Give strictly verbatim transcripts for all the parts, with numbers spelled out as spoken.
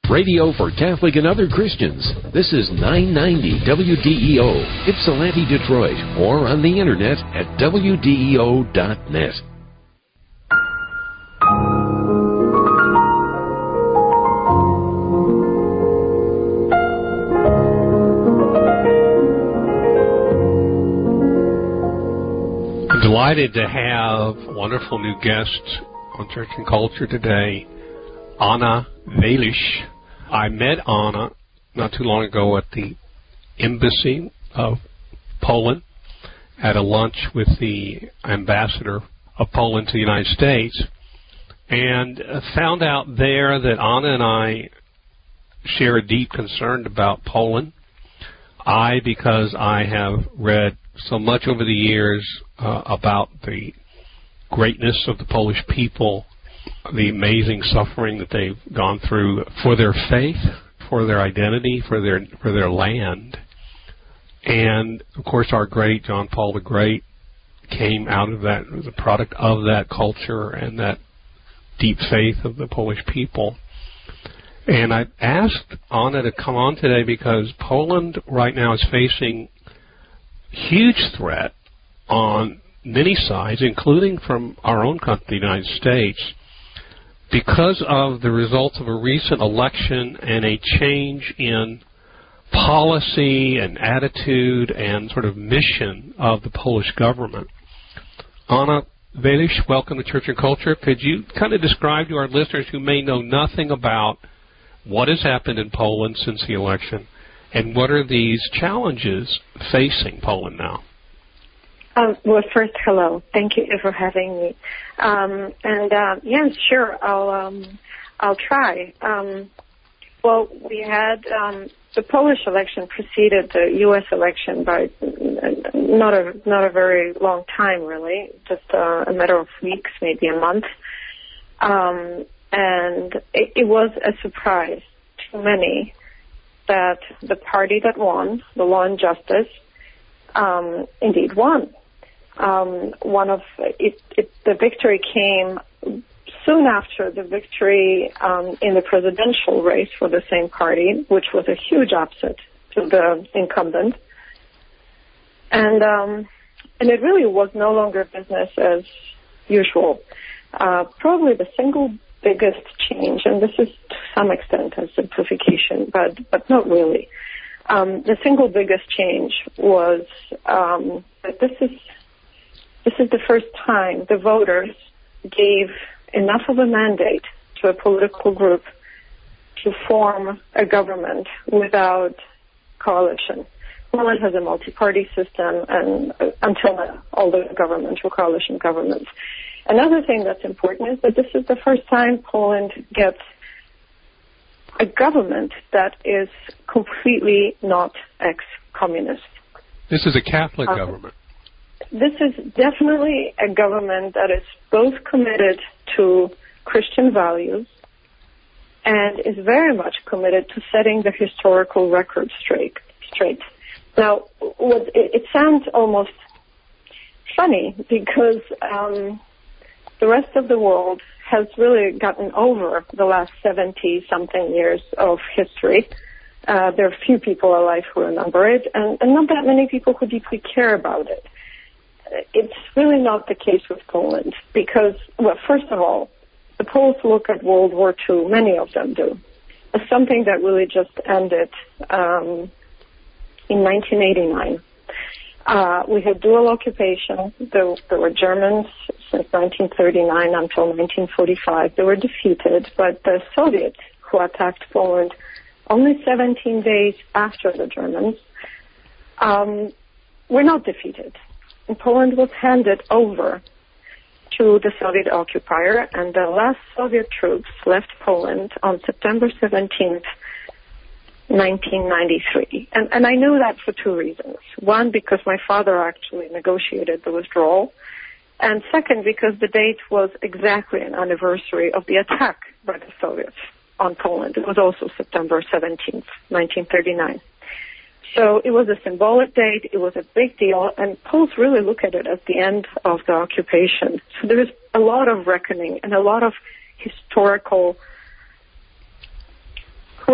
Radio for Catholic and other Christians. This is nine ninety W D E O, Ypsilanti, Detroit, or on the internet at W D E O dot net. I'm delighted to have a wonderful new guest on Church and Culture today, Anna Welisch. I met Anna not too long ago at the Embassy of Poland at a lunch with the ambassador of Poland to the United States, and found out there that Anna and I share a deep concern about Poland. I, because I have read so much over the years uh, about the greatness of the Polish people, the amazing suffering that they've gone through for their faith, for their identity, for their for their land. And, of course, our great John Paul the Great came out of that, was a product of that culture and that deep faith of the Polish people. And I asked Anna to come on today because Poland right now is facing huge threat on many sides, including from our own country, the United States, because of the results of a recent election and a change in policy and attitude and sort of mission of the Polish government. Anna Welisch, welcome to Church and Culture. Could you kind of describe to our listeners who may know nothing about what has happened in Poland since the election, and what are these challenges facing Poland now? Um, well, first, hello. Thank you for having me. Um, and uh, yes, sure, I'll um, I'll try. Um, well, we had um, the Polish election preceded the U S election by not a not a very long time, really, just uh, a matter of weeks, maybe a month. Um, and it, it was a surprise to many that the party that won, the Law and Justice, um, indeed won. Um, one of it, it, the victory came soon after the victory um, in the presidential race for the same party, which was a huge upset to the incumbent, and um, and it really was no longer business as usual. Uh, probably the single biggest change, and this is to some extent a simplification, but but not really. Um, the single biggest change was um, that this is. This is the first time the voters gave enough of a mandate to a political group to form a government without coalition. Poland has a multi-party system, and uh, until now, all the governments were coalition governments. Another thing that's important is that this is the first time Poland gets a government that is completely not ex-communist. This is a Catholic uh, government. This is definitely a government that is both committed to Christian values and is very much committed to setting the historical record straight. straight. Now, what, it, it sounds almost funny because um, the rest of the world has really gotten over the last seventy-something years of history. Uh, there are few people alive who remember it, and, and not that many people who deeply care about it. It's really not the case with Poland because, well, first of all, the Poles look at World War Two, many of them do, as something that really just ended um, in nineteen eighty-nine. Uh, we had dual occupation. There, there were Germans since nineteen thirty-nine until nineteen forty-five. They were defeated, but the Soviets, who attacked Poland only seventeen days after the Germans, um, were not defeated. And Poland was handed over to the Soviet occupier, and the last Soviet troops left Poland on September seventeenth, nineteen ninety-three. And, and I knew that for two reasons. One, because my father actually negotiated the withdrawal, and second, because the date was exactly an anniversary of the attack by the Soviets on Poland. It was also September seventeenth, nineteen thirty-nine. So it was a symbolic date, it was a big deal, and Poles really look at it as the end of the occupation. So there is a lot of reckoning and a lot of historical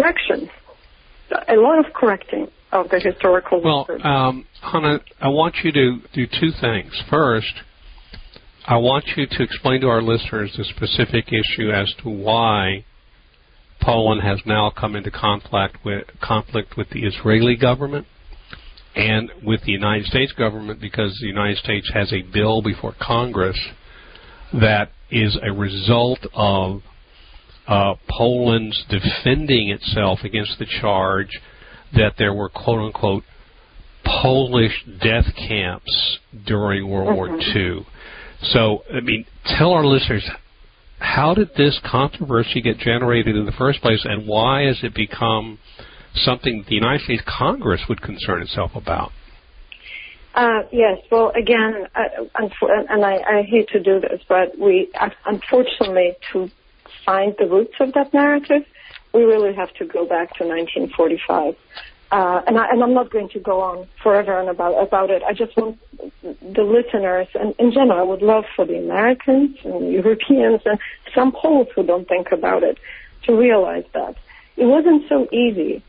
correction, a lot of correcting of the historical well, record. Well, um, Hannah, I want you to do two things. First, I want you to explain to our listeners the specific issue as to why Poland has now come into conflict with, conflict with the Israeli government and with the United States government, because the United States has a bill before Congress that is a result of uh, Poland's defending itself against the charge that there were, quote-unquote, Polish death camps during World mm-hmm. War Two. So, I mean, tell our listeners, how did this controversy get generated in the first place, and why has it become something the United States Congress would concern itself about? Uh, yes, well, again, uh, and I, I hate to do this, but we, unfortunately, to find the roots of that narrative, we really have to go back to nineteen forty-five. Uh, and, I, and I'm not going to go on forever and about, about it. I just want the listeners, and in general, I would love for the Americans and Europeans and some Poles who don't think about it to realize that it wasn't so easy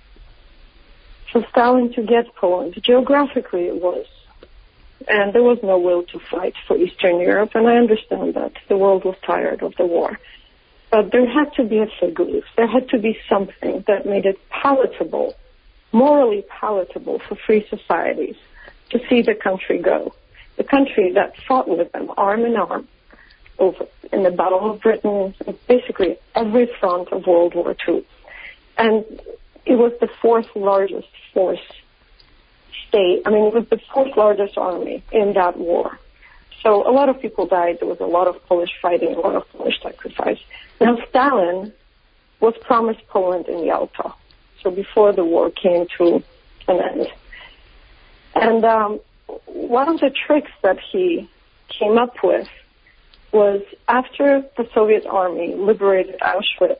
for Stalin to get Poland. Geographically, it was. And there was no will to fight for Eastern Europe, and I understand that. The world was tired of the war. But there had to be a fig leaf. There had to be something that made it palatable, morally palatable for free societies to see the country go. The country that fought with them arm in arm over in the Battle of Britain, basically every front of World War Two. And it was the fourth largest force state. I mean, it was the fourth largest army in that war. So a lot of people died. There was a lot of Polish fighting, a lot of Polish sacrifice. Now, Stalin was promised Poland in Yalta, so before the war came to an end. And um, one of the tricks that he came up with was after the Soviet army liberated Auschwitz,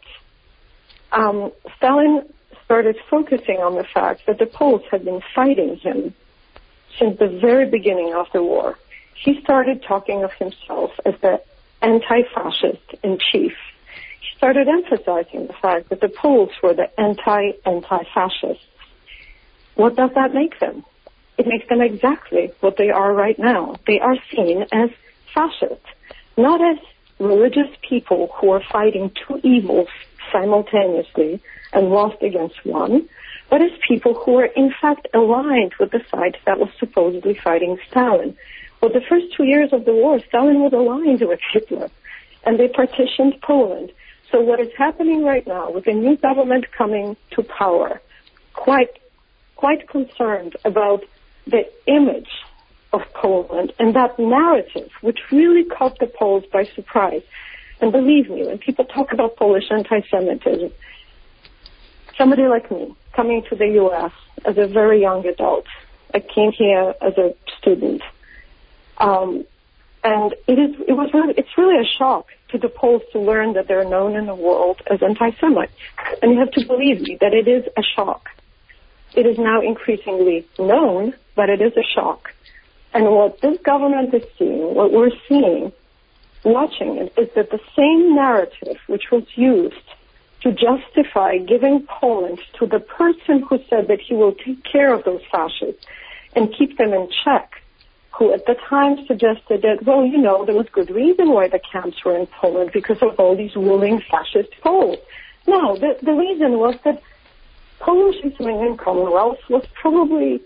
um, Stalin started focusing on the fact that the Poles had been fighting him since the very beginning of the war. He started talking of himself as the anti-fascist in chief. He started emphasizing the fact that the Poles were the anti-anti-fascists. What does that make them? It makes them exactly what they are right now. They are seen as fascists, not as religious people who are fighting two evils simultaneously and lost against one, but as people who are in fact aligned with the side that was supposedly fighting Stalin. Well, the first two years of the war, Stalin was aligned with Hitler, and they partitioned Poland. So what is happening right now with the new government coming to power, quite, quite concerned about the image of Poland and that narrative, which really caught the Poles by surprise. And believe me, when people talk about Polish anti-Semitism, somebody like me, coming to the U S as a very young adult, I came here as a student, um, and it is, it was really, it's really a shock to the Poles to learn that they're known in the world as anti-Semites. And you have to believe me that it is a shock. It is now increasingly known, but it is a shock. And what this government is seeing, what we're seeing, watching it, is that the same narrative which was used to justify giving Poland to the person who said that he will take care of those fascists and keep them in check, who at the time suggested that, well, you know, there was good reason why the camps were in Poland because of all these ruling fascist Poles. No, the, the reason was that Polish-Lithuanian Commonwealth was probably,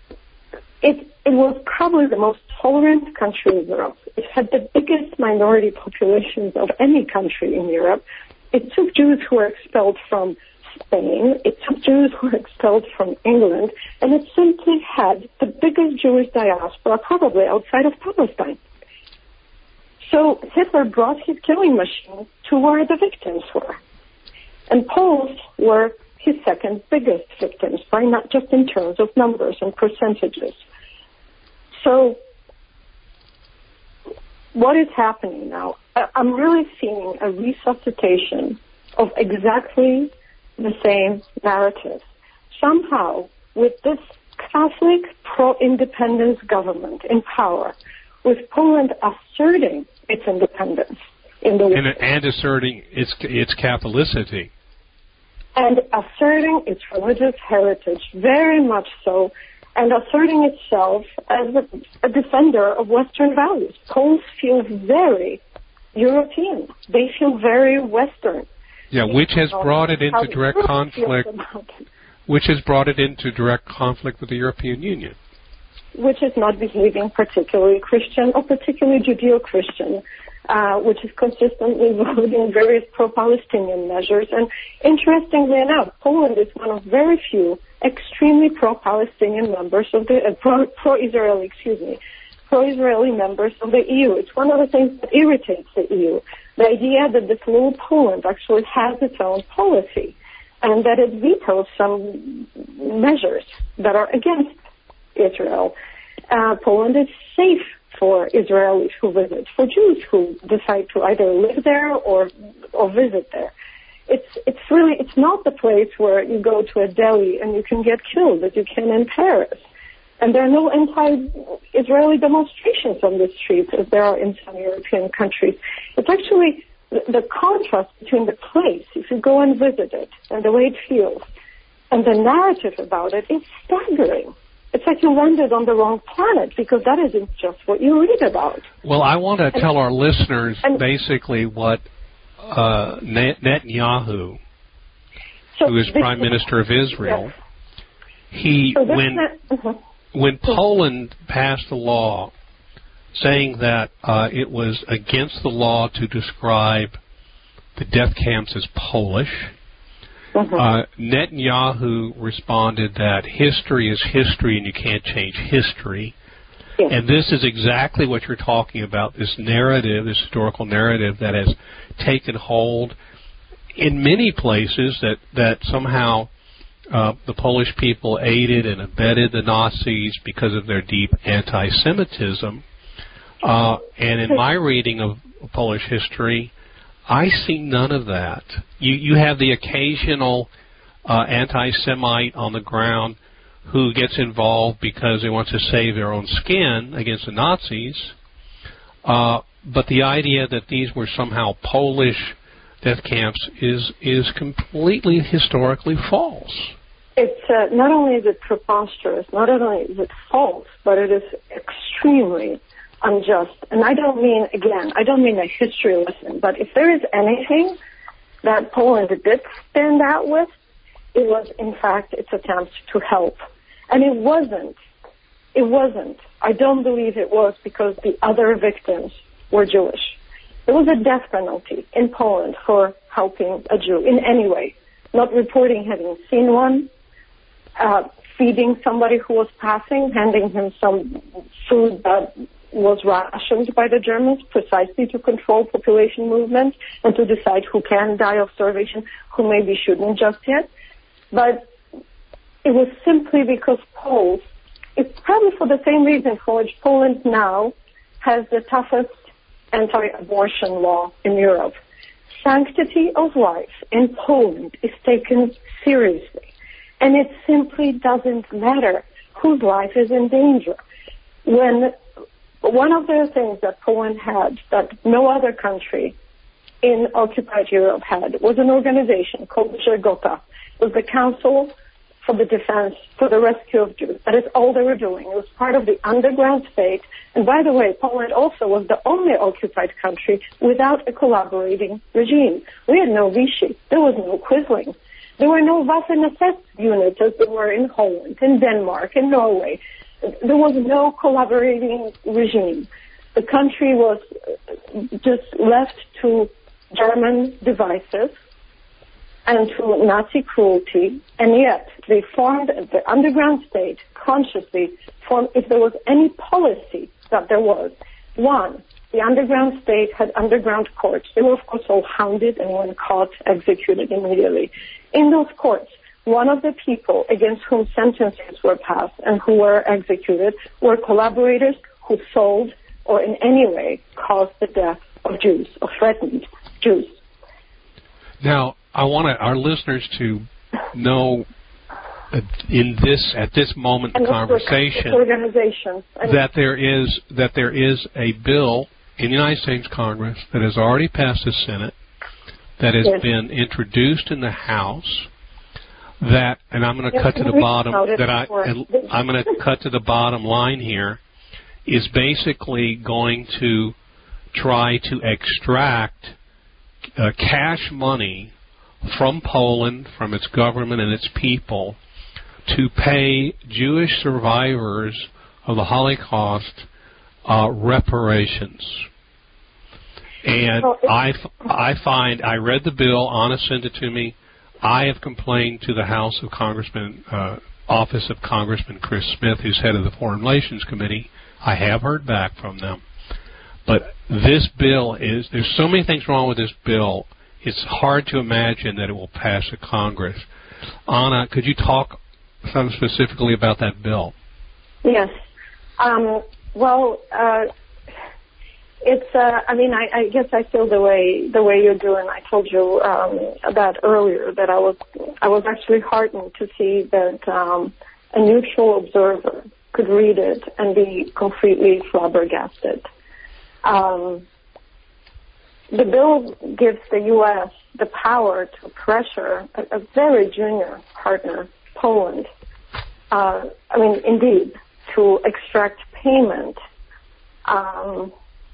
it, it was probably the most tolerant country in Europe. It had the biggest minority populations of any country in Europe. It took Jews who were expelled from Spain, it took Jews who were expelled from England, and it simply had the biggest Jewish diaspora probably outside of Palestine. So Hitler brought his killing machine to where the victims were. And Poles were his second biggest victims, by not just in terms of numbers and percentages. So what is happening now? I'm really seeing a resuscitation of exactly the same narrative. Somehow, with this Catholic pro-independence government in power, with Poland asserting its independence in the and, and asserting its its Catholicity. and asserting its religious heritage, very much so, and asserting itself as a, a defender of Western values. Poles feel very European. They feel very Western. Yeah, which has brought it into direct conflict. Which has brought it into direct conflict with the European Union. Which is not behaving particularly Christian or particularly Judeo-Christian, uh, which is consistently voting various pro-Palestinian measures. And interestingly enough, Poland is one of very few extremely pro-Palestinian members of the, uh, pro, pro-Israeli, excuse me, pro-Israeli members of the E U. It's one of the things that irritates the E U. The idea that this little Poland actually has its own policy and that it vetoes some measures that are against Israel. Uh, Poland is safe for Israelis who visit, for Jews who decide to either live there or or visit there. It's it's really it's not the place where you go to a deli and you can get killed as you can in Paris. And there are no anti-Israeli demonstrations on the streets as there are in some European countries. It's actually the, the contrast between the place, if you go and visit it, and the way it feels, and the narrative about it is staggering. It's like you landed on the wrong planet, because that isn't just what you read about. Well, I want to and, tell our listeners and, basically what uh, Netanyahu, so who is Prime Minister of Israel, yes. he so when not, uh-huh. when Poland passed a law saying that uh, it was against the law to describe the death camps as Polish, uh-huh. uh, Netanyahu responded that history is history and you can't change history. Yes. And this is exactly what you're talking about, this narrative, this historical narrative that has taken hold in many places that, that somehow uh, the Polish people aided and abetted the Nazis because of their deep anti-Semitism. Uh, and in my reading of Polish history, I see none of that. You, you have the occasional uh, anti-Semite on the ground who gets involved because they want to save their own skin against the Nazis. Uh, but the idea that these were somehow Polish death camps is is completely historically false. It's uh, not only is it preposterous, not only is it false, but it is extremely unjust. And I don't mean, again, I don't mean a history lesson, but if there is anything that Poland did stand out with, it was, in fact, its attempt to help. And it wasn't, it wasn't, I don't believe it was because the other victims were Jewish. There was a death penalty in Poland for helping a Jew in any way, not reporting having seen one, uh, feeding somebody who was passing, handing him some food that was rationed by the Germans precisely to control population movement and to decide who can die of starvation, who maybe shouldn't just yet. But it was simply because Poles, it's probably for the same reason for which Poland now has the toughest anti-abortion law in Europe. Sanctity of life in Poland is taken seriously. And it simply doesn't matter whose life is in danger. When one of the things that Poland had that no other country in occupied Europe had was an organization called Żegota. It was the Council for the Defense, for the Rescue of Jews. That is all they were doing. It was part of the underground state. And by the way, Poland also was the only occupied country without a collaborating regime. We had no Vichy. There was no Quisling. There were no Waffen-S S units as there were in Holland, in Denmark, in Norway. There was no collaborating regime. The country was just left to German devices and to Nazi cruelty, and yet they formed the underground state consciously formed, if there was any policy that there was. One, the underground state had underground courts. They were, of course, all hounded and when caught, executed immediately. In those courts, one of the people against whom sentences were passed and who were executed were collaborators who sold or in any way caused the death of Jews or threatened Jews. Now, I want our listeners to know in this at this moment in the conversation that there is that there is a bill in the United States Congress that has already passed the Senate, that has yes. been introduced in the House, that, and I'm going to cut to the bottom, that I, I'm going to cut to the bottom line here, is basically going to try to extract uh, cash money from Poland, from its government and its people, to pay Jewish survivors of the Holocaust uh, reparations. And I, I find, I read the bill, Anna sent it to me. I have complained to the House of Congressman, uh, Office of Congressman Chris Smith, who's head of the Foreign Relations Committee. I have heard back from them. But this bill is, there's so many things wrong with this bill, it's hard to imagine that it will pass a Congress. Anna, could you talk some specifically about that bill? Yes. Um, well, uh, it's, uh, I mean, I, I guess I feel the way, the way you do, and I told you, um, that earlier, that I was, I was actually heartened to see that, um, a neutral observer could read it and be completely flabbergasted. Um, the bill gives the U S the power to pressure a, a very junior partner, Poland, uh, I mean, indeed, to extract payment, um,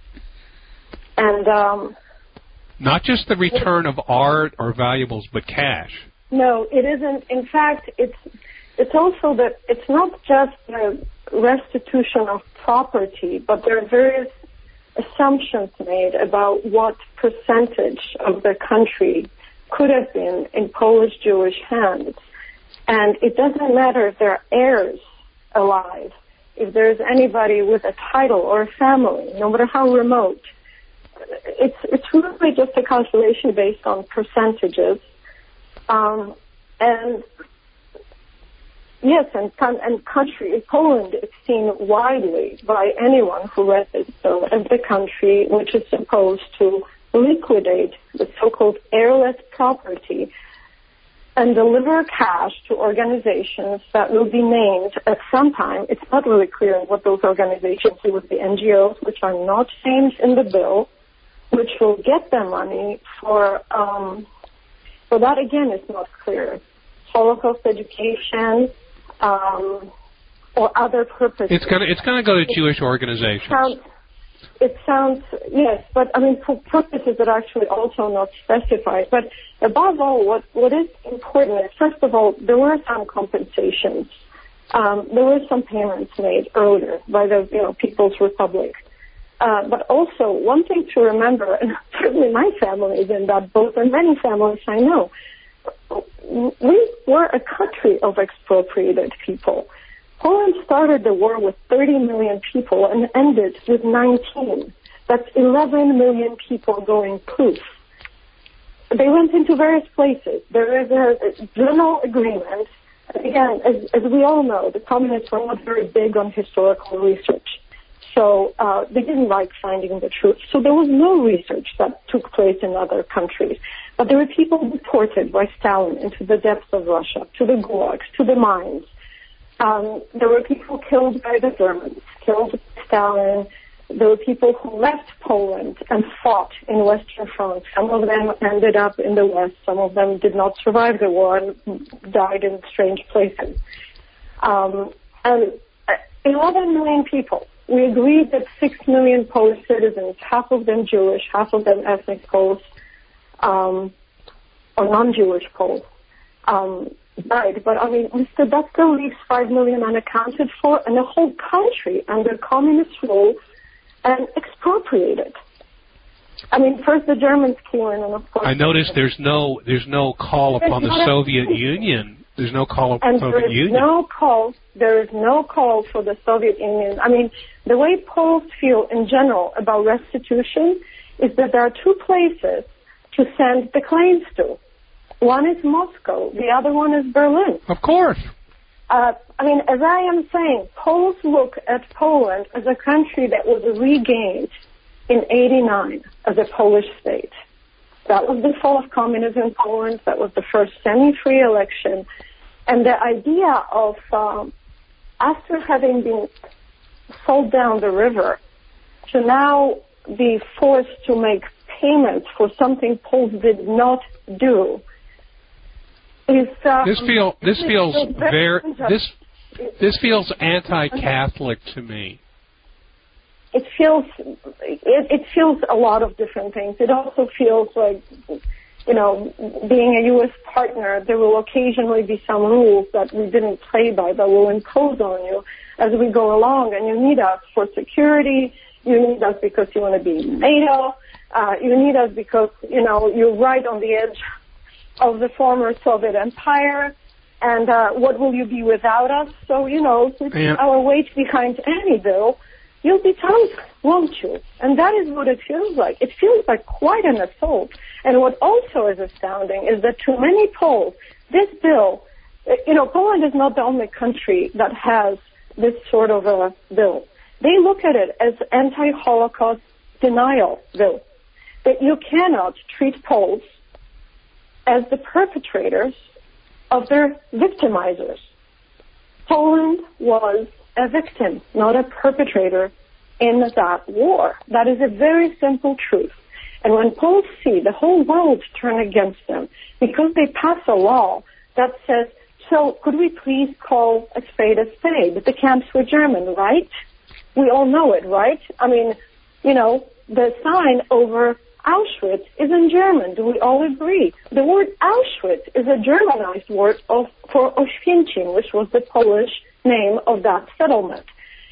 and um, not just the return of art or valuables, but cash. No, it isn't. In fact, it's it's also that it's not just the restitution of property, but there are various assumptions made about what percentage of the country could have been in Polish Jewish hands. And it doesn't matter if there are heirs alive, if there's anybody with a title or a family, no matter how remote. It's it's really just a calculation based on percentages. Um, and yes, and and country, Poland is seen widely by anyone who read this bill as the country which is supposed to liquidate the so-called heirless property and deliver cash to organizations that will be named at some time. It's not really clear what those organizations do with the N G Os, which are not named in the bill, which will get their money for, um, so that again is not clear. Holocaust education, um, or other purposes. It's gonna, it's gonna go to Jewish organizations. Sounds, it sounds, yes, but I mean, for purposes that are actually also not specified. But above all, what, what is important is, first of all, there were some compensations. Um, there were some payments made earlier by the, you know, People's Republic. Uh, but also, one thing to remember, and certainly my family is in that boat, and many families I know, we were a country of expropriated people. Poland started the war with thirty million people and ended with nineteen. That's eleven million people going poof. They went into various places. There is a general agreement. Again, as, as we all know, the communists were not very big on historical research. So uh, they didn't like finding the truth. So there was no research that took place in other countries. But there were people deported by Stalin into the depths of Russia, to the gulags, to the mines. Um, there were people killed by the Germans, killed by Stalin. There were people who left Poland and fought in Western France. Some of them ended up in the West. Some of them did not survive the war and died in strange places. Um, and eleven million people. We agreed that six million Polish citizens, half of them Jewish, half of them ethnic Poles, um, or non-Jewish Poles, um, died. But I mean, that still leaves five million unaccounted for, and the whole country under communist rule and expropriated. I mean, first the Germans came in, and of course. I noticed there's no there's no call upon the Soviet Union. There's no call upon the Soviet Union. And there is no call. There is no call for the Soviet Union. I mean, the way Poles feel in general about restitution is that there are two places to send the claims to. One is Moscow. The other one is Berlin. Of course. Uh, I mean, as I am saying, Poles look at Poland as a country that was regained in eighty-nine as a Polish state. That was the fall of communism in Poland. That was the first semi-free election. And the idea of, um, after having been sold down the river, to now be forced to make payments for something Poles did not do, is uh, this feel this feels very unjust. this this feels anti-Catholic to me. It feels it, it feels a lot of different things. It also feels like, you know, being a U S partner, there will occasionally be some rules that we didn't play by that will impose on you as we go along. And you need us for security. You need us because you want to be in NATO. Uh, you need us because, you know, you're right on the edge of the former Soviet Empire. And uh, what will you be without us? So, you know, with yeah. our weight behind any bill, you'll be toast, won't you? And that is what it feels like. It feels like quite an assault. And what also is astounding is that to many Poles, this bill, you know, Poland is not the only country that has this sort of a bill. They look at it as anti-Holocaust denial bill. That you cannot treat Poles as the perpetrators of their victimizers. Poland was a victim, not a perpetrator in that war. That is a very simple truth. And when Poles see the whole world turn against them because they pass a law that says, so could we please call a spade a spade? The camps were German, right? We all know it, right? I mean, you know, the sign over Auschwitz is in German. Do we all agree? The word Auschwitz is a Germanized word of, for Oświęcim, which was the Polish name of that settlement.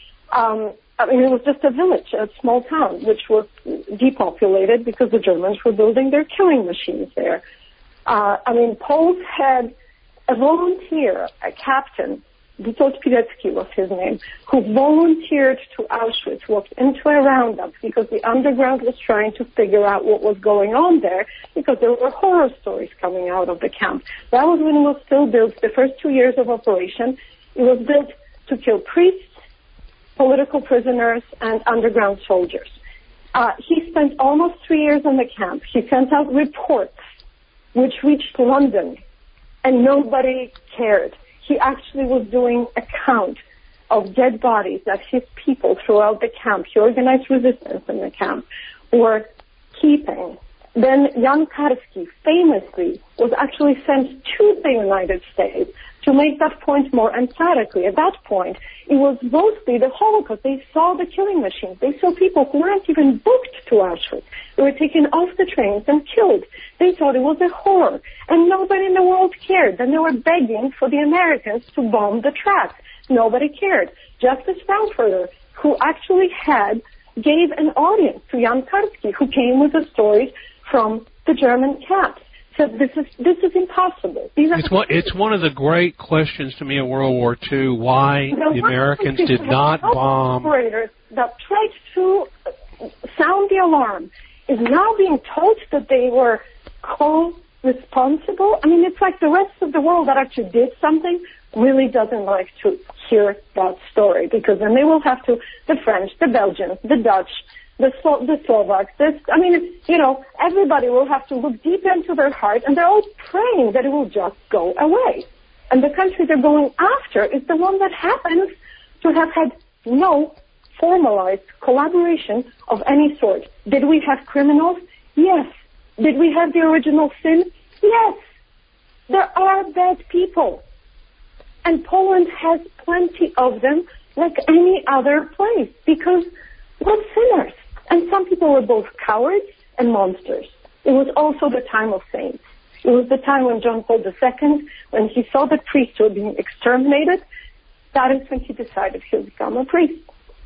Um, I mean, it was just a village, a small town, which was depopulated because the Germans were building their killing machines there. Uh, I mean, Poles had a volunteer, a captain, Witold Pilecki was his name, who volunteered to Auschwitz, walked into a roundup because the underground was trying to figure out what was going on there because there were horror stories coming out of the camp. That was when it was still built, the first two years of operation. It was built to kill priests, political prisoners, and underground soldiers. Uh, he spent almost three years in the camp. He sent out reports which reached London, and nobody cared. He actually was doing a count of dead bodies that his people throughout the camp, he organized resistance in the camp, were keeping. Then Jan Karski famously was actually sent to the United States to make that point more emphatically. At that point, it was mostly the Holocaust. They saw the killing machines. They saw people who weren't even booked to Auschwitz. They were taken off the trains and killed. They thought it was a horror, and nobody in the world cared. Then they were begging for the Americans to bomb the tracks. Nobody cared. Justice Frankfurter, who actually had, gave an audience to Jan Karski, who came with the stories from the German camps. So this is this is impossible. These are it's one it's one of the great questions to me in World War Two. Why the, the Americans did not bomb operators that tried to sound the alarm is now being told that they were co-responsible. I mean, it's like the rest of the world that actually did something really doesn't like to hear that story because then they will have to the French, the Belgians, the Dutch, the Slo- the Slovaks, this, I mean, you know, everybody will have to look deep into their heart, and they're all praying that it will just go away. And the country they're going after is the one that happens to have had no formalized collaboration of any sort. Did we have criminals? Yes. Did we have the original sin? Yes. There are bad people. And Poland has plenty of them like any other place because we're sinners. And some people were both cowards and monsters. It was also the time of saints. It was the time when John Paul the Second, when he saw the priests were being exterminated, that is when he decided he'll become a priest.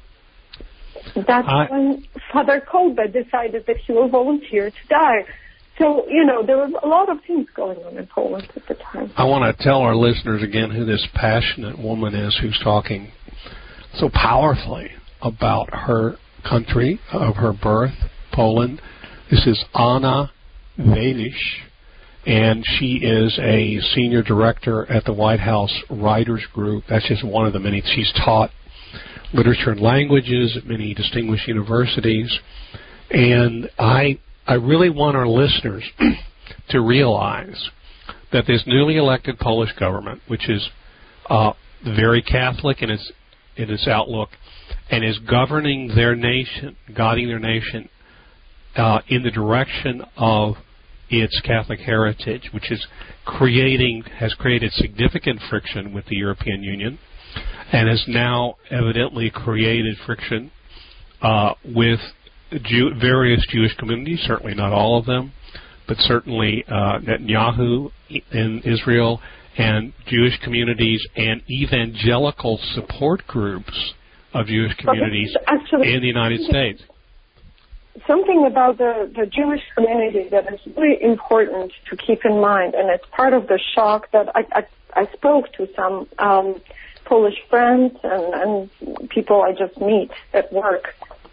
That's I... when Father Kolbe decided that he will volunteer to die. So, you know, there was a lot of things going on in Poland at the time. I want to tell our listeners again who this passionate woman is who's talking so powerfully about her country of her birth, Poland. This is Anna Walisz, and she is a senior director at the White House Writers Group. That's just one of the many. She's taught literature and languages at many distinguished universities, and I I really want our listeners to realize that this newly elected Polish government, which is uh, very Catholic in its in its outlook, and is governing their nation, guiding their nation uh, in the direction of its Catholic heritage, which is creating has created significant friction with the European Union, and has now evidently created friction uh, with Jew, various Jewish communities. Certainly not all of them, but certainly uh, Netanyahu in Israel and Jewish communities and evangelical support groups of Jewish communities actually, in the United States. Something about the, the Jewish community that is really important to keep in mind, and it's part of the shock that I, I, I spoke to some um, Polish friends and, and people I just meet at work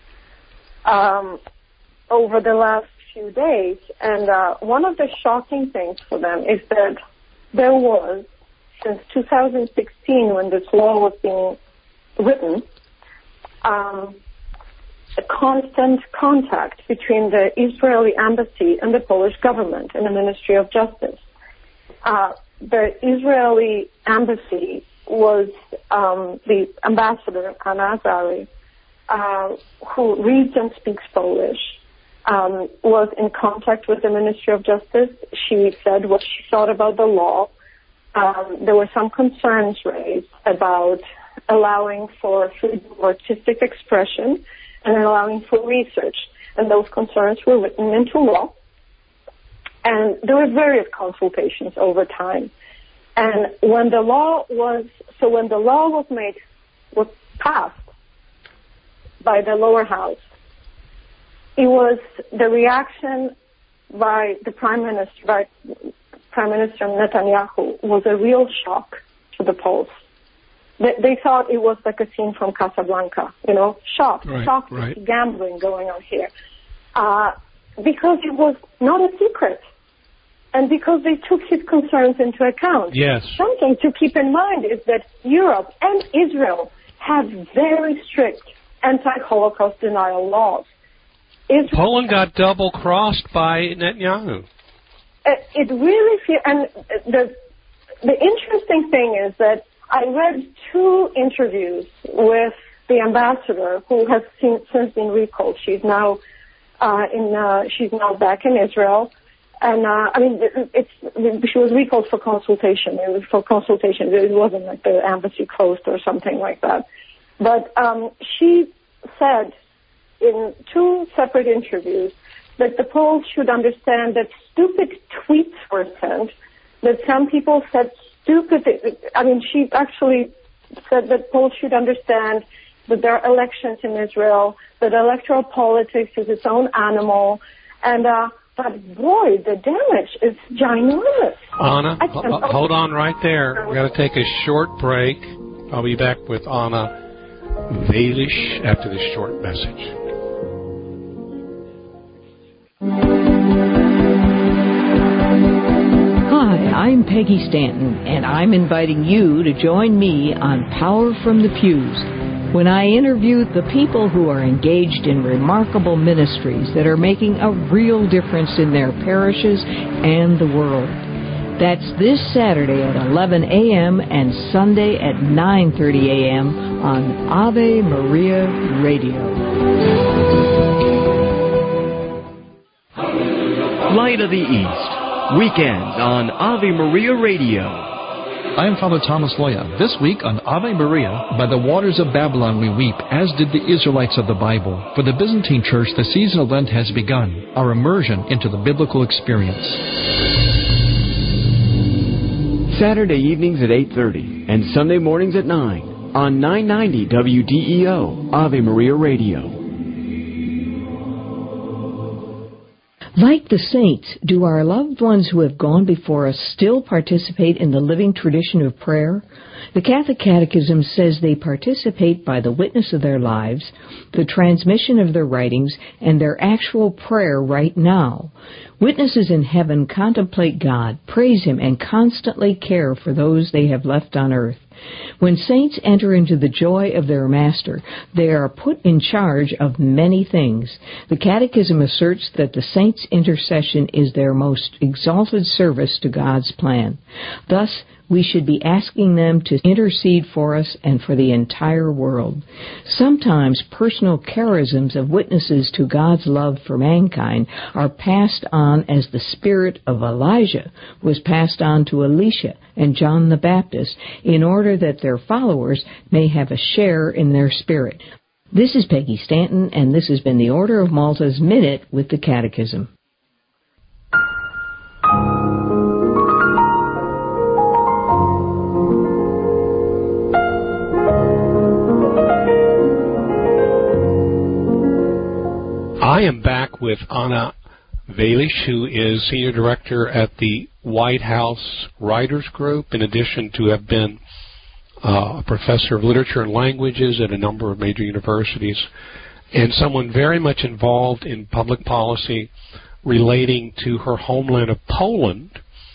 um, over the last few days, and uh, one of the shocking things for them is that there was, since two thousand sixteen, when this law was being written, um, a constant contact between the Israeli embassy and the Polish government and the Ministry of Justice. Uh, the Israeli embassy was um, the ambassador, Anna Azari, uh, who reads and speaks Polish, um, was in contact with the Ministry of Justice. She said what she thought about the law. Um, there were some concerns raised about allowing for freedom of artistic expression and allowing for research. And those concerns were written into law. And there were various consultations over time. And when the law was, so when the law was made, was passed by the lower house, it was the reaction by the Prime Minister, by Prime Minister Netanyahu, was a real shock to the Poles. They, they thought it was like a scene from Casablanca, you know, shocked, right, shocked right. to see gambling going on here. Uh, because it was not a secret. And because they took his concerns into account. Yes. Something to keep in mind is that Europe and Israel have very strict anti-Holocaust denial laws. Israel Poland got double-crossed by Netanyahu. Uh, it really feels, and the the interesting thing is that I read two interviews with the ambassador, who has seen, since been recalled. She's now uh, in. Uh, she's now back in Israel. And, uh, I mean, it's, she was recalled for consultation. It was for consultation. It wasn't like the embassy closed or something like that. But um, she said in two separate interviews that the Poles should understand that stupid tweets were sent, that some people said stupid, I mean, she actually said that Poles should understand that there are elections in Israel, that electoral politics is its own animal, and, uh, but boy, the damage is ginormous. Anna, h- hold on right there. We've got to take a short break. I'll be back with Anna Valish after this short message. Hi, I'm Peggy Stanton, and I'm inviting you to join me on Power from the Pews, when I interview the people who are engaged in remarkable ministries that are making a real difference in their parishes and the world. That's this Saturday at eleven a.m. and Sunday at nine thirty a.m. on Ave Maria Radio. Light of the East, weekends on Ave Maria Radio. I am Father Thomas Loya. This week on Ave Maria, by the waters of Babylon we weep, as did the Israelites of the Bible. For the Byzantine Church, the season of Lent has begun, our immersion into the biblical experience. Saturday evenings at eight thirty and Sunday mornings at nine on nine ninety W D E O, Ave Maria Radio. Like the saints, do our loved ones who have gone before us still participate in the living tradition of prayer? The Catholic Catechism says they participate by the witness of their lives, the transmission of their writings, and their actual prayer right now. Witnesses in heaven contemplate God, praise Him, and constantly care for those they have left on earth. When saints enter into the joy of their Master, they are put in charge of many things. The Catechism asserts that the saints' intercession is their most exalted service to God's plan. Thus, we should be asking them to intercede for us and for the entire world. Sometimes personal charisms of witnesses to God's love for mankind are passed on as the spirit of Elijah was passed on to Elisha and John the Baptist, in order that their followers may have a share in their spirit. This is Peggy Stanton, and this has been the Order of Malta's Minute with the Catechism. I am back with Anna Valish, who is Senior Director at the White House Writers Group, in addition to have been uh, a professor of literature and languages at a number of major universities, and someone very much involved in public policy relating to her homeland of Poland.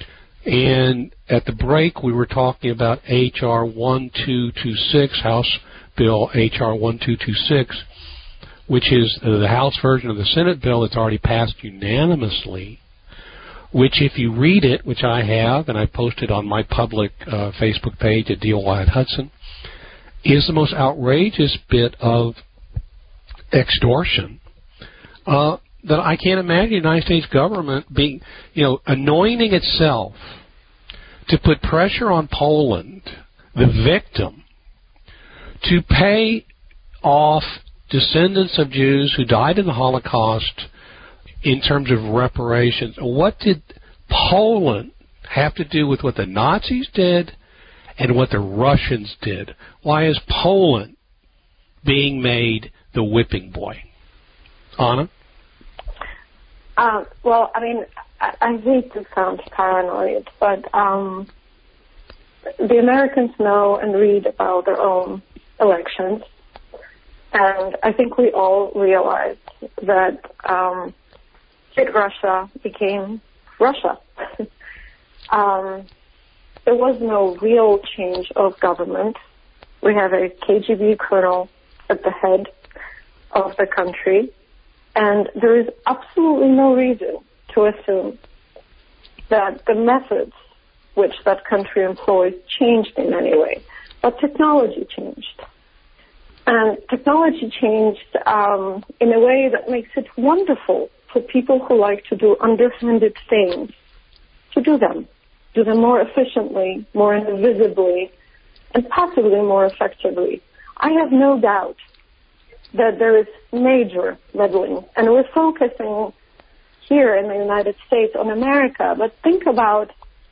And at the break, we were talking about H R twelve twenty-six, House Bill H R twelve twenty-six, which is the House version of the Senate bill that's already passed unanimously, which if you read it, which I have, and I posted on my public uh, Facebook page at D O Y at Hudson, is the most outrageous bit of extortion uh, that I can't imagine the United States government being, you know, anointing itself to put pressure on Poland, the victim, to pay off descendants of Jews who died in the Holocaust in terms of reparations. What did Poland have to do with what the Nazis did and what the Russians did? Why is Poland being made the whipping boy? Anna? Uh, well, I mean, I, I hate to sound paranoid, but um, the Americans know and read about their own elections. And I think we all realize that um, Kid Russia became Russia. um, there was no real change of government. We have a K G B colonel at the head of the country, and there is absolutely no reason to assume that the methods which that country employs changed in any way. But technology changed. And technology changed um, in a way that makes it wonderful for people who like to do underhanded things to do them, do them more efficiently, more invisibly, and possibly more effectively. I have no doubt that there is major meddling, and we're focusing here in the United States on America, but think about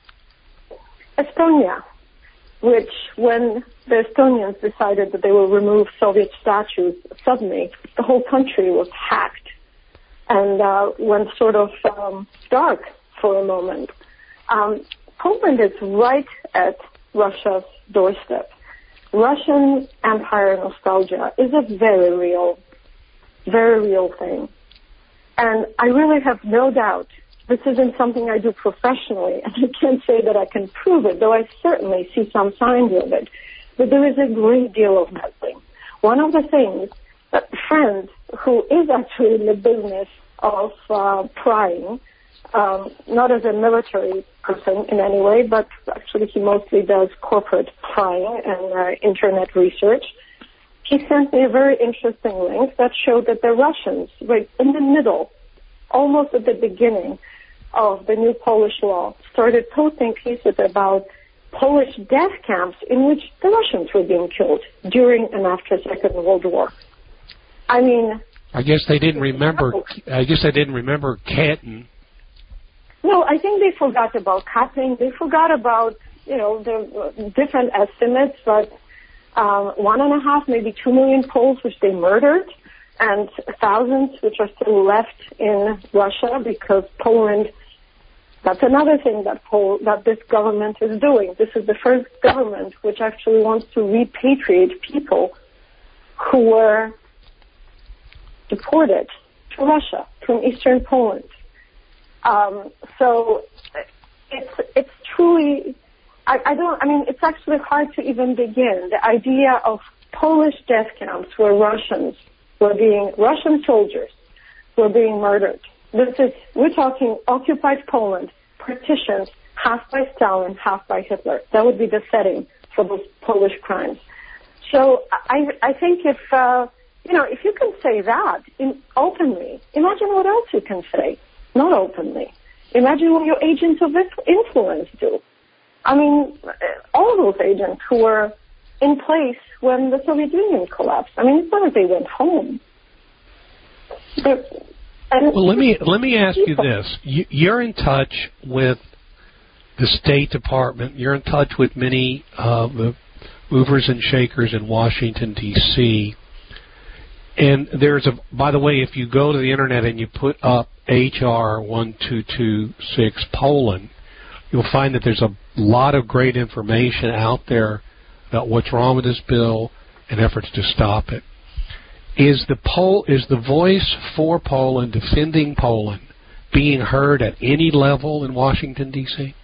Estonia, which when the Estonians decided that they will remove Soviet statues, suddenly the whole country was hacked and uh, went sort of um, dark for a moment. Um, Poland is right at Russia's doorstep. Russian empire nostalgia is a very real, very real thing. And I really have no doubt this isn't something I do professionally, and I can't say that I can prove it, though I certainly see some signs of it. But there is a great deal of meddling. One of the things that a friend who is actually in the business of uh, prying, um, not as a military person in any way, but actually he mostly does corporate prying and uh, internet research. He sent me a very interesting link that showed that the Russians, right in the middle, almost at the beginning of the new Polish law, started posting pieces about Polish death camps in which the Russians were being killed during and after the Second World War. I mean... I guess they didn't remember, I guess they didn't remember Katyn. No, I think they forgot about Katyn. They forgot about, you know, the different estimates, but um, one and a half, maybe two million Poles which they murdered, and thousands which are still left in Russia because Poland, that's another thing that Pol- that this government is doing. This is the first government which actually wants to repatriate people who were deported to Russia from eastern Poland. Um, so it's it's truly, I, I don't, I mean, it's actually hard to even begin. The idea of Polish death camps where Russians were being, Russian soldiers were being murdered. This is, we're talking occupied Poland, partitioned, half by Stalin, half by Hitler. That would be the setting for those Polish crimes. So I, I think if, uh, you know, if you can say that in, openly, imagine what else you can say, not openly. Imagine what your agents of influence do. I mean, all those agents who were in place when the Soviet Union collapsed. I mean, it's not as they went home. Well, let me let me ask you this: you, you're in touch with the State Department. You're in touch with many of the movers and shakers in Washington, D C And there's a. By the way, if you go to the internet and you put up H R one two two six Poland, you'll find that there's a lot of great information out there about what's wrong with this bill and efforts to stop it. Is the Pol- is the voice for Poland, defending Poland, being heard at any level in Washington, D C?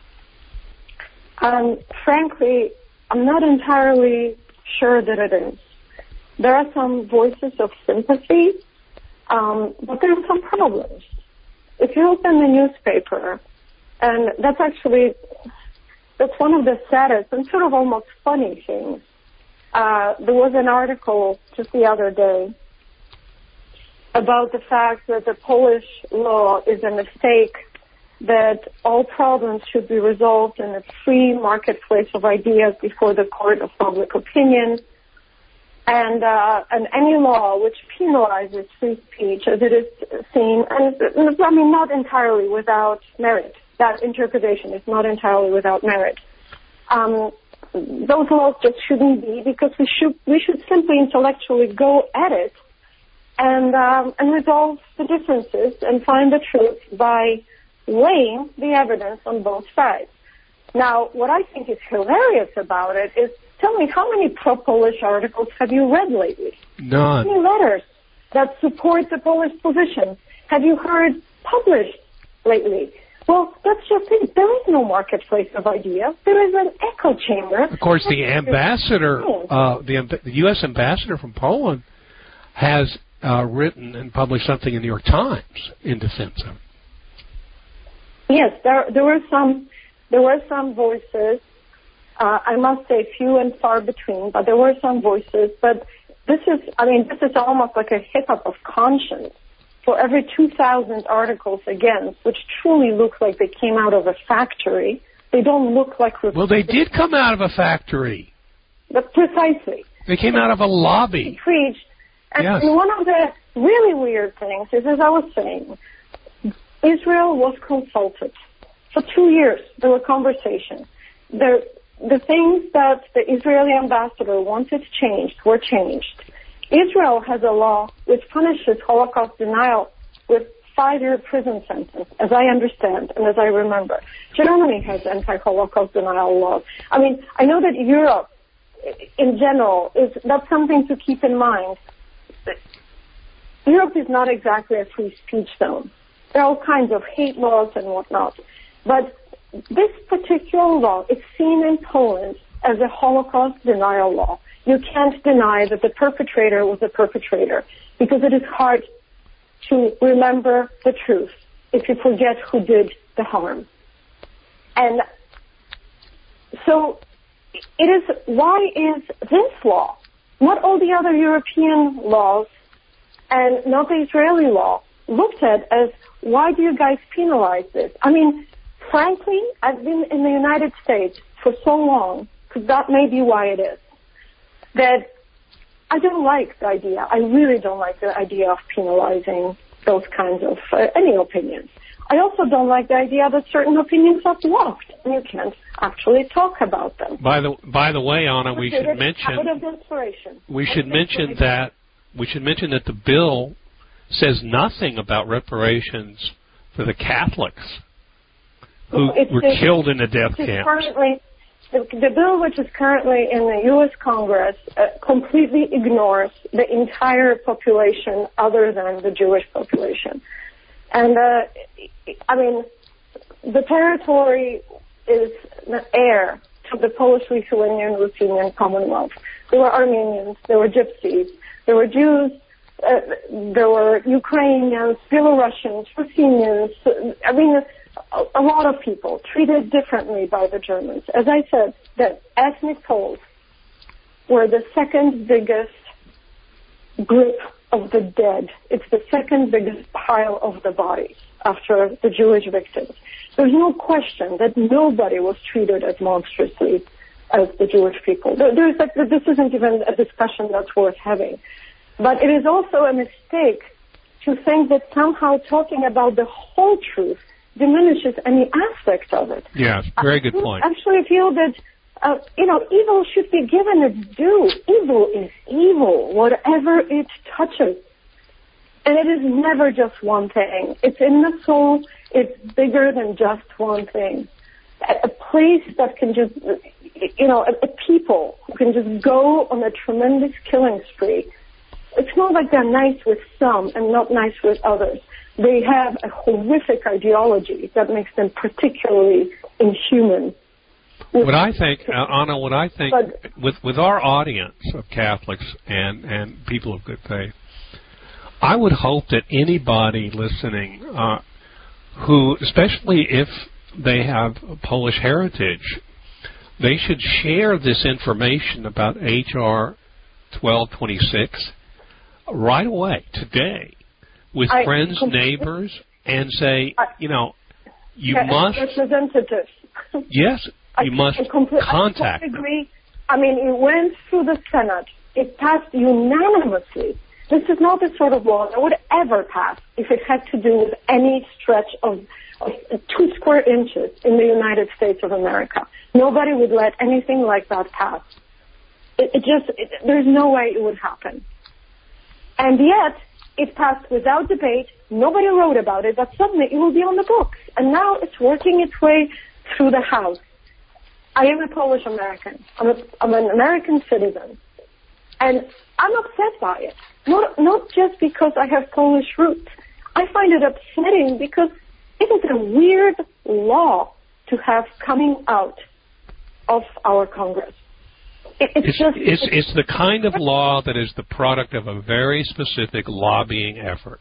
Um, frankly, I'm not entirely sure that it is. There are some voices of sympathy, um, but there are some problems. If you open the newspaper, and that's actually, that's one of the saddest and sort of almost funny things. Uh, there was an article just the other day about the fact that the Polish law is a mistake, that all problems should be resolved in a free marketplace of ideas before the court of public opinion, and uh, and any law which penalizes free speech as it is seen, and I mean not entirely without merit. That interpretation is not entirely without merit. Um, those laws just shouldn't be, because we should we should simply intellectually go at it and um, and resolve the differences and find the truth by weighing the evidence on both sides. Now, what I think is hilarious about it is, tell me, how many pro-Polish articles have you read lately? None. How many letters that support the Polish position have you heard published lately? Well, that's just it. There is no marketplace of ideas. There is an echo chamber. Of course, the ambassador, uh, the, the U S ambassador from Poland has uh, written and published something in the New York Times in defense of it. Yes, there there were some there were some voices. Uh, I must say, few and far between, but there were some voices. But this is, I mean, this is almost like a hiccup of conscience. For every two thousand articles against, which truly look like they came out of a factory, they don't look like... Well, they did come out of a factory. But precisely. They came out of a lobby. Preached. And, yes. and one of the really weird things is, as I was saying, Israel was consulted. For two years, there were conversations. The, the things that the Israeli ambassador wanted changed were changed. Israel has a law which punishes Holocaust denial with five-year prison sentence, as I understand and as I remember. Germany has anti-Holocaust denial laws. I mean, I know that Europe, in general, is that's something to keep in mind. Europe is not exactly a free speech zone. There are all kinds of hate laws and whatnot. But this particular law is seen in Poland as a Holocaust denial law. You can't deny that the perpetrator was a perpetrator, because it is hard to remember the truth if you forget who did the harm. And so it is, why is this law, not all the other European laws and not the Israeli law, looked at as, why do you guys penalize this? I mean, frankly, I've been in the United States for so long, because that may be why it is, that I don't like the idea. I really don't like the idea of penalizing those kinds of, uh, any opinions. I also don't like the idea that certain opinions are blocked and you can't actually talk about them. By the by the way, Anna, we should mention we should mention that we should mention that the bill says nothing about reparations for the Catholics who it's were the, killed in the death camps. Currently, the, the bill, which is currently in the U S Congress, uh, completely ignores the entire population other than the Jewish population. And, uh, I mean, the territory is the heir to the Polish-Lithuanian Ruthenian Commonwealth. There were Armenians, there were Gypsies, there were Jews, uh, there were Ukrainians, Belarusians, Ruthenians, I mean, a, a lot of people treated differently by the Germans. As I said, the ethnic Poles were the second biggest group of the dead. It's the second biggest pile of the bodies after the Jewish victims. There's no question that nobody was treated as monstrously as the Jewish people. There's like, this isn't even a discussion that's worth having. But it is also a mistake to think that somehow talking about the whole truth diminishes any aspect of it. Yes, very good point. I actually feel that, uh, you know, evil should be given its due. Evil is evil, whatever it touches. And it is never just one thing. It's in the soul. It's bigger than just one thing. A, a place that can just, you know, a, a people who can just go on a tremendous killing spree. It's not like they're nice with some and not nice with others. They have a horrific ideology that makes them particularly inhuman. What I think, uh, Anna, what I think, but, with with our audience of Catholics and, and people of good faith, I would hope that anybody listening, uh, who, especially if they have Polish heritage, they should share this information about H R twelve twenty-six right away, today, with I, friends, neighbors, and say, I, you know, you uh, must... Representatives. Yes, you I, must I compl- contact I agree. I mean, it went through the Senate. It passed unanimously. This is not the sort of law that would ever pass if it had to do with any stretch of, of two square inches in the United States of America. Nobody would let anything like that pass. It, it just, it, there's no way it would happen. And yet, it passed without debate. Nobody wrote about it, but suddenly it will be on the books. And now it's working its way through the House. I am a Polish American. I'm, a, I'm an American citizen. And I'm upset by it. Not, not just because I have Polish roots. I find it upsetting because it is a weird law to have coming out of our Congress. It, it's, it's, just... It's, it's the kind of law that is the product of a very specific lobbying effort.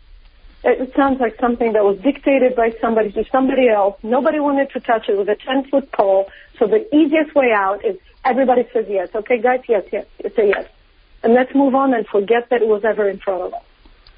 It sounds like something that was dictated by somebody to somebody else. Nobody wanted to touch it with a ten-foot pole, so the easiest way out is everybody says yes. Okay, guys, yes, yes, it's a yes. And let's move on and forget that it was ever in front of us.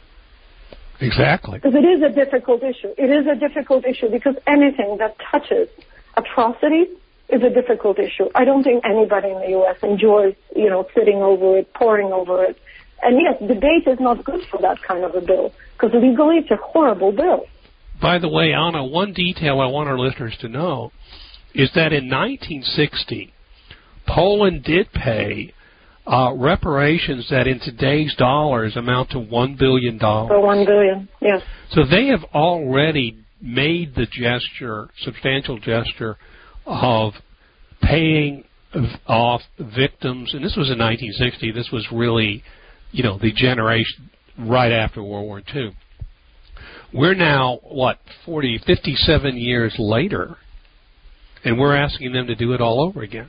Exactly. Because it is a difficult issue. It is a difficult issue because anything that touches atrocity is a difficult issue. I don't think anybody in the U S enjoys, you know, sitting over it, poring over it. And yes, debate is not good for that kind of a bill, because legally it's a horrible bill. By the way, Anna, one detail I want our listeners to know is that in nineteen sixty, Poland did pay uh, reparations that in today's dollars amount to one billion dollars. For one billion dollars, yes. So they have already made the gesture, substantial gesture, of paying off victims. And this was in nineteen sixty. This was really, you know, the generation right after World War Two. We're now, what, forty, fifty-seven years later, and we're asking them to do it all over again.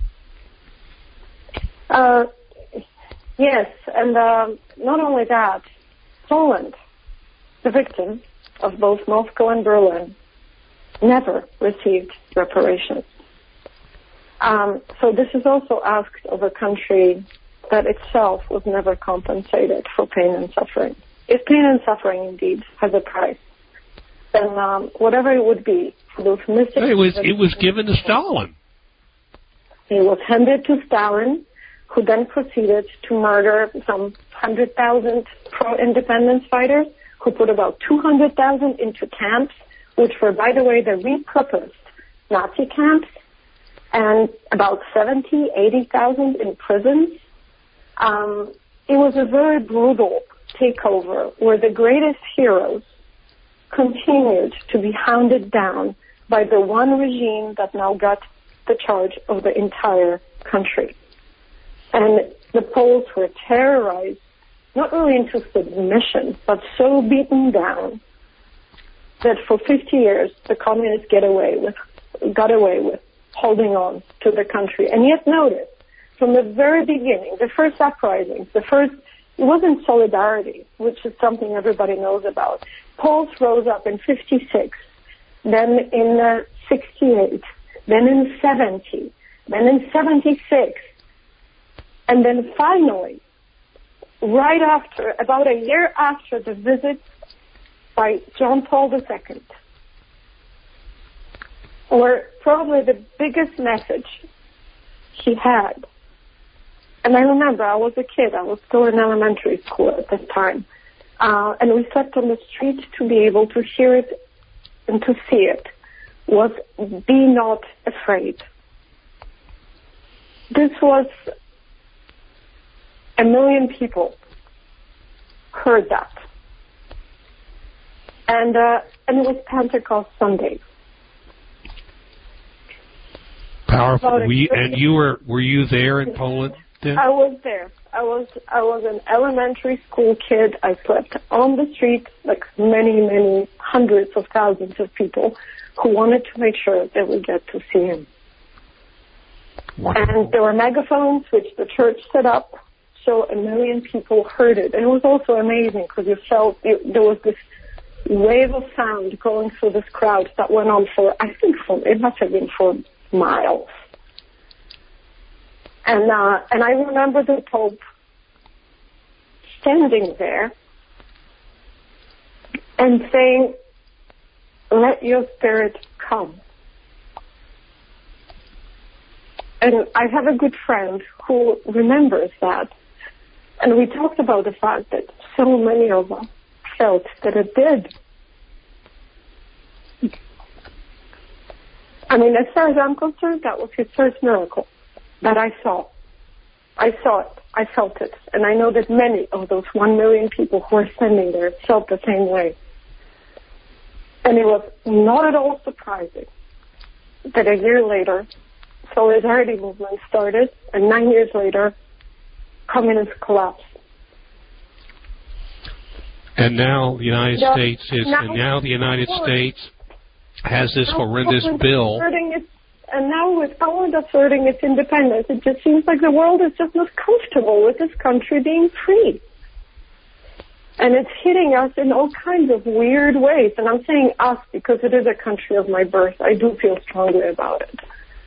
Uh, yes, and um, not only that, Poland, the victim of both Moscow and Berlin, never received reparations. Um, so this is also asked of a country that itself was never compensated for pain and suffering. If pain and suffering indeed has a price, then um, whatever it would be for those mystic... It was, it was given to Stalin. It was handed to Stalin, who then proceeded to murder some one hundred thousand pro-independence fighters, who put about two hundred thousand into camps, which were, by the way, the repurposed Nazi camps, and about seventy, eighty thousand in prisons. Um, it was a very brutal takeover where the greatest heroes continued to be hounded down by the one regime that now got the charge of the entire country. And the Poles were terrorized, not really into submission, but so beaten down that for fifty years the communists get away with, got away with holding on to the country. And yet notice, from the very beginning, the first uprisings, the first, it wasn't solidarity, which is something everybody knows about. Poles rose up in fifty-six then in uh, sixty-eight, then in seventy, then in seventy-six, and then finally, right after, about a year after the visit by John Paul the Second, or probably the biggest message he had. And I remember I was a kid. I was still in elementary school at this time. Uh, and we slept on the street to be able to hear it and to see it. Was be not afraid. This was a million people heard that. And, uh, and it was Pentecost Sunday. Powerful. We, and you were, were you there in Poland then? I was there. I was, I was an elementary school kid. I slept on the street like many, many hundreds of thousands of people who wanted to make sure that we get to see him. Wonderful. And there were megaphones which the church set up, so a million people heard it. And it was also amazing because you felt it, there was this wave of sound going through this crowd that went on for, I think, for, it must have been for miles. And uh, and I remember the Pope standing there and saying, "Let your spirit come." And I have a good friend who remembers that. And we talked about the fact that so many of us felt that it did. I mean, as far as I'm concerned, that was his first miracle that I saw. I saw it. I felt it. And I know that many of those one million people who are standing there felt the same way. And it was not at all surprising that a year later, Solidarity movement started, and nine years later, communists collapsed. And now the United now, States is, now, and now the United States has this horrendous Poland bill. Its, and now with Poland asserting its independence, it just seems like the world is just not comfortable with this country being free. And it's hitting us in all kinds of weird ways. And I'm saying us because it is a country of my birth. I do feel strongly about it.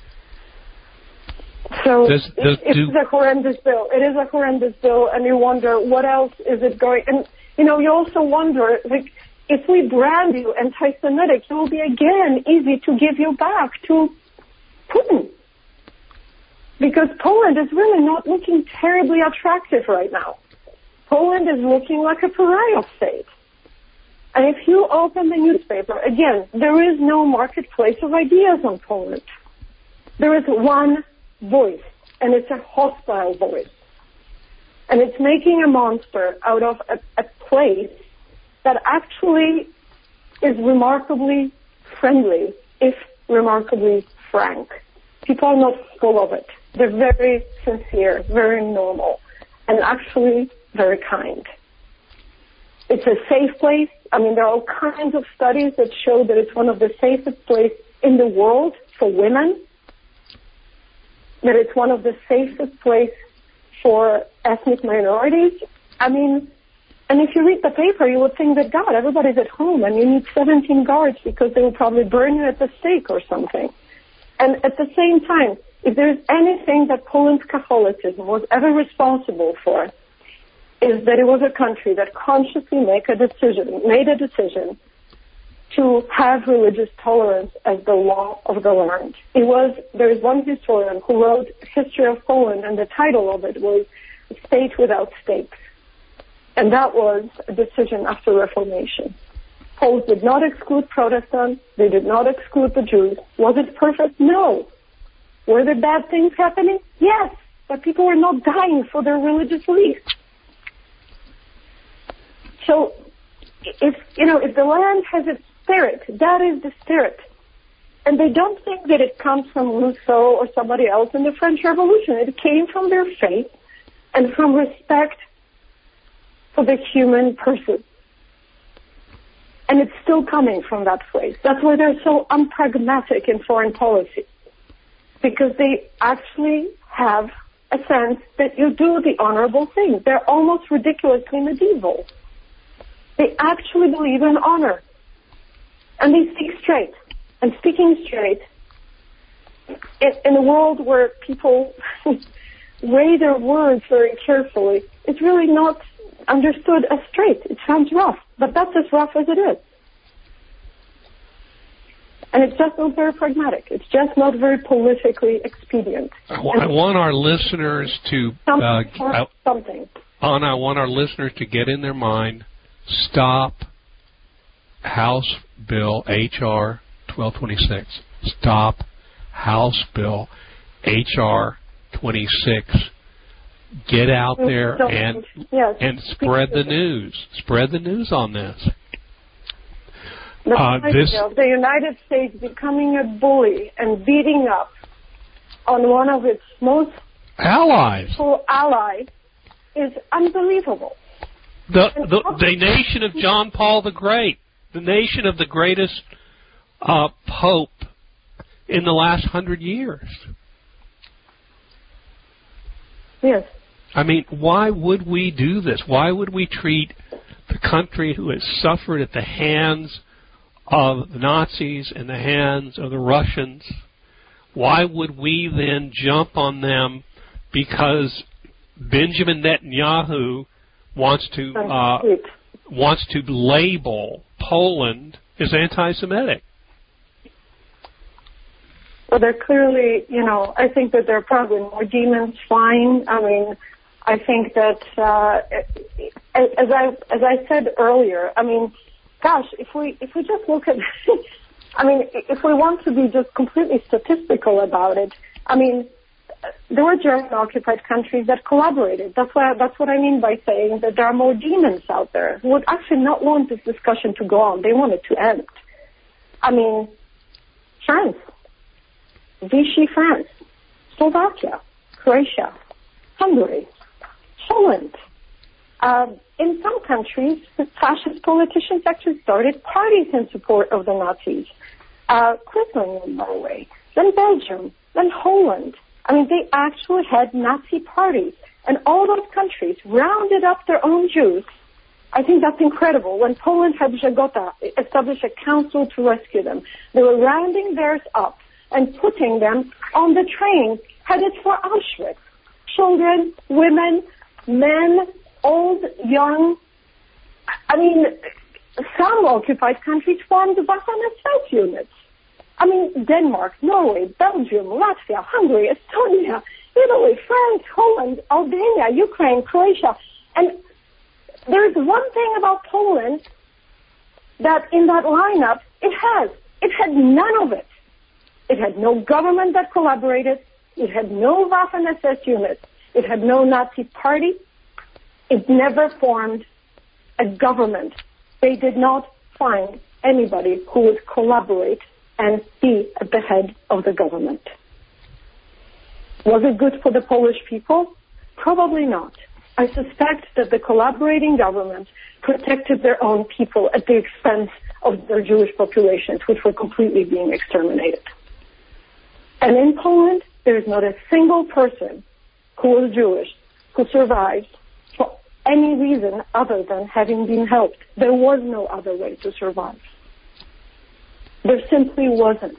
So does, does, it, do, it's a horrendous bill. It is a horrendous bill, and you wonder what else is it going. And you know, you also wonder, like, if we brand you anti-Semitic, it will be again easy to give you back to Putin, because Poland is really not looking terribly attractive right now. Poland is looking like a pariah state. And if you open the newspaper, again, there is no marketplace of ideas on Poland. There is one voice, and it's a hostile voice. And it's making a monster out of a, a place that actually is remarkably friendly, if remarkably frank. People are not full of it. They're very sincere, very normal, and actually very kind. It's a safe place. I mean, there are all kinds of studies that show that it's one of the safest places in the world for women, that it's one of the safest places for ethnic minorities. I mean, and if you read the paper, you would think that, God, everybody's at home and you need seventeen guards because they will probably burn you at the stake or something. And at the same time, if there's anything that Poland's Catholicism was ever responsible for, is that it was a country that consciously make a decision, made a decision to have religious tolerance as the law of the land. It was, there is one historian who wrote History of Poland, and the title of it was State Without Stakes. And that was a decision after Reformation. Poles did not exclude Protestants. They did not exclude the Jews. Was it perfect? No. Were there bad things happening? Yes. But people were not dying for their religious beliefs. So, if, you know, if the land has its spirit, that is the spirit. And they don't think that it comes from Rousseau or somebody else in the French Revolution. It came from their faith and from respect for the human person. And it's still coming from that place. That's why they're so unpragmatic in foreign policy. Because they actually have a sense that you do the honorable thing. They're almost ridiculously medieval. They actually believe in honor. And they speak straight. And speaking straight, in, in a world where people weigh their words very carefully, it's really not understood as straight. It sounds rough, but that's as rough as it is. And it's just not very pragmatic. It's just not very politically expedient. I, w- I want our listeners to... Uh, I, something. Anna, I want our listeners to get in their mind, stop House Bill H R twelve twenty-six. Stop House Bill H R twenty-six. Get out there and yes. and spread the news. Spread the news on this. The uh, this of the United States becoming a bully and beating up on one of its most allies allies is unbelievable. The, the the nation of John Paul the Great, the nation of the greatest uh, pope in the last hundred years. Yes. I mean, why would we do this? Why would we treat the country who has suffered at the hands of the Nazis and the hands of the Russians? Why would we then jump on them because Benjamin Netanyahu wants to uh, wants to label Poland as anti-Semitic? Well, they're clearly, you know, I think that there are probably more demons flying. I mean, I think that, uh, as I as I said earlier, I mean, gosh, if we if we just look at, I mean, if we want to be just completely statistical about it, I mean, there were German-occupied countries that collaborated. That's what that's what I mean by saying that there are more demons out there who would actually not want this discussion to go on. They want it to end. I mean, France, Vichy France, Slovakia, Croatia, Hungary, Poland. Uh, in some countries, the fascist politicians actually started parties in support of the Nazis. Uh, Switzerland in Norway, then Belgium, then Holland. I mean, they actually had Nazi parties. And all those countries rounded up their own Jews. I think that's incredible. When Poland had Żegota establish a council to rescue them, they were rounding theirs up and putting them on the train headed for Auschwitz. Children, women, men, old, young. I mean, some occupied countries formed Waffen-S S units. I mean, Denmark, Norway, Belgium, Latvia, Hungary, Estonia, Italy, France, Holland, Albania, Ukraine, Croatia. And there's one thing about Poland that in that lineup, it has. It had none of it. It had no government that collaborated. It had no Waffen-S S units. It had no Nazi party. It never formed a government. They did not find anybody who would collaborate and be at the head of the government. Was it good for the Polish people? Probably not. I suspect that the collaborating government protected their own people at the expense of their Jewish populations, which were completely being exterminated. And in Poland, there is not a single person who was Jewish who survived for any reason other than having been helped. There was no other way to survive. There simply wasn't.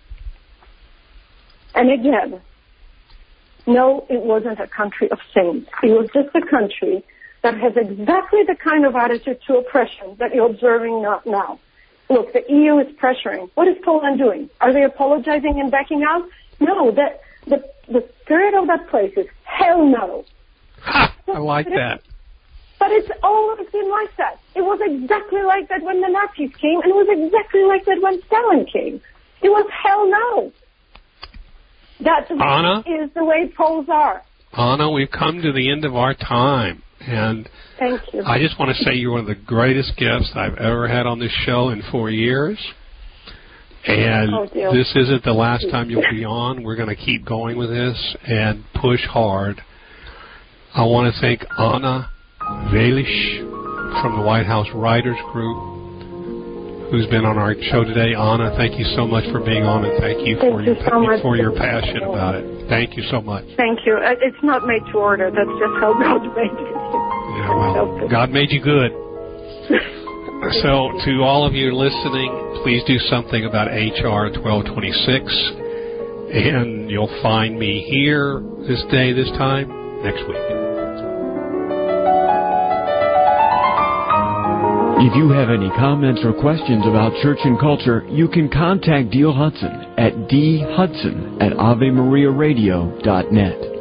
And again, no, it wasn't a country of saints. It was just a country that has exactly the kind of attitude to oppression that you're observing not now. Look, the E U is pressuring. What is Poland doing? Are they apologizing and backing out? No, the, the, the spirit of that place is hell no. Ha, I like that. But it's always been like that. It was exactly like that when the Nazis came, and it was exactly like that when Stalin came. It was hell no. That Anna, is the way Poles are. Anna, we've come to the end of our time. And thank you. I just want to say you're one of the greatest guests I've ever had on this show in four years. And oh, this isn't the last time you'll be on. We're going to keep going with this and push hard. I want to thank Anna Velish from the White House Writers Group, who's been on our show today. Anna, thank you so much for being on, and thank you thank for you your so for your passion about it. Thank you so much. Thank you. It's not made to order. That's just how God made it. Yeah, well, God made you good. So, to all of you listening, please do something about H R twelve twenty-six, and you'll find me here this day, this time, next week. If you have any comments or questions about church and culture, you can contact Dale Hudson at d hudson at ave maria radio dot net.